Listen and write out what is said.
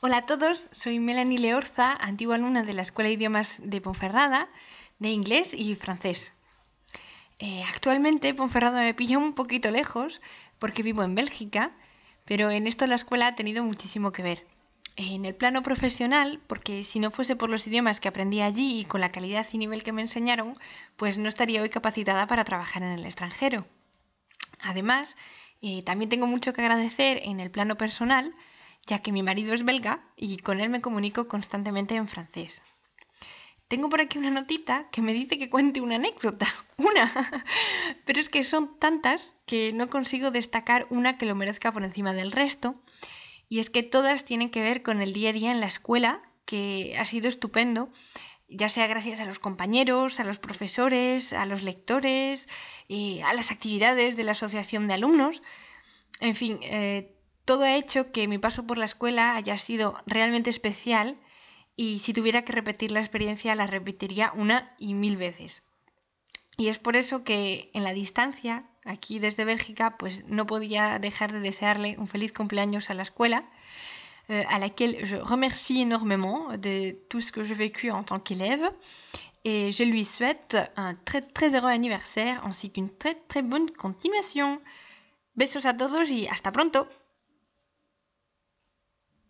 Hola a todos, soy Melanie Leorza, antigua alumna de la Escuela de Idiomas de Ponferrada, de inglés y francés. Actualmente Ponferrada me pilla un poquito lejos porque vivo en Bélgica, pero en esto la escuela ha tenido muchísimo que ver. En el plano profesional, porque si no fuese por los idiomas que aprendí allí y con la calidad y nivel que me enseñaron, pues no estaría hoy capacitada para trabajar en el extranjero. Además, también tengo mucho que agradecer en el plano personal, ya que mi marido es belga y con él me comunico constantemente en francés. Tengo por aquí una notita que me dice que cuente una anécdota, una, pero es que son tantas que no consigo destacar una que lo merezca por encima del resto, y es que todas tienen que ver con el día a día en la escuela, que ha sido estupendo, ya sea gracias a los compañeros, a los profesores, a los lectores, a las actividades de la asociación de alumnos. En fin, todo ha hecho que mi paso por la escuela haya sido realmente especial y si tuviera que repetir la experiencia la repetiría una y mil veces. Y es por eso que en la distancia, aquí desde Bélgica, pues no podía dejar de desearle un feliz cumpleaños a la escuela, à laquelle je remercie énormément de tout ce que j'ai vécu en tant qu'élève. Et je lui souhaite un très très heureux anniversaire ainsi qu'une très très bonne continuation. Besos a todos y hasta pronto.